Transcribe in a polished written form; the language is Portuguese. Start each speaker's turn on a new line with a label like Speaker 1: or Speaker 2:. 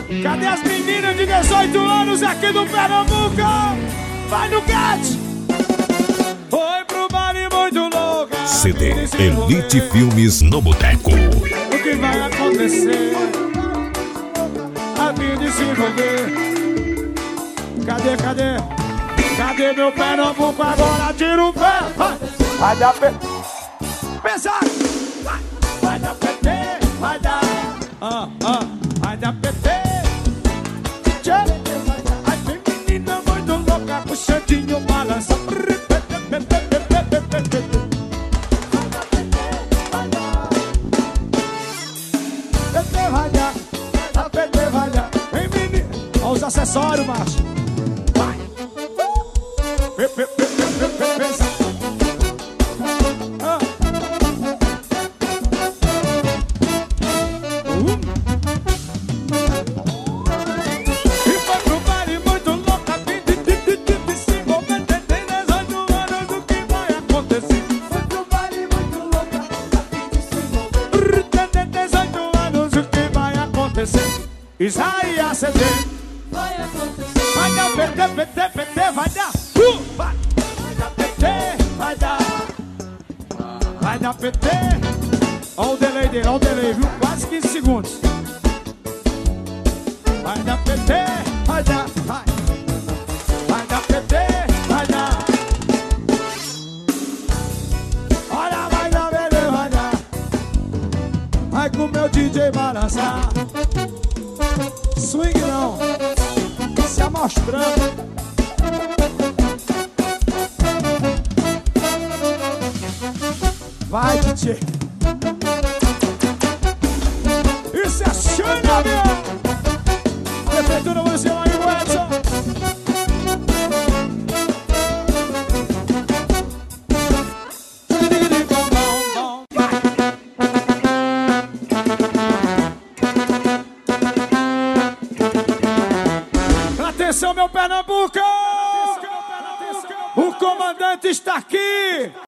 Speaker 1: Cadê as meninas de 18 anos aqui do Pernambuco? Vai no cat! Foi pro baile muito louca.
Speaker 2: CD Elite Filmes no Boteco.
Speaker 1: O que vai acontecer? A fim de se envolver. Cadê meu Pernambuco? Agora tira o pé. Vai dar pé. Pesado. Vai dar PT. Vai dar. Vai dar PT. Ai, tem menina muito louca, puxadinho balança. Vai dar. Vem menina. Olha os acessórios, macho. Vai. Isaías CD
Speaker 3: Vai acontecer.
Speaker 1: vai dar PT, vai dar PT, vai dar PT. Olha o delay dele, olha o delay, viu? Quase 15 segundos. Vai dar PT, vai dar PT, vai dar. Olha, vai dar beleza, vai dar. Vai com o meu DJ balançar. Swing não, se amostrando. Vai, DJ. Isso é Xana, meu. Prefeitura Municipal aí, Edson. Atenção, meu Pernambuco! O comandante está aqui!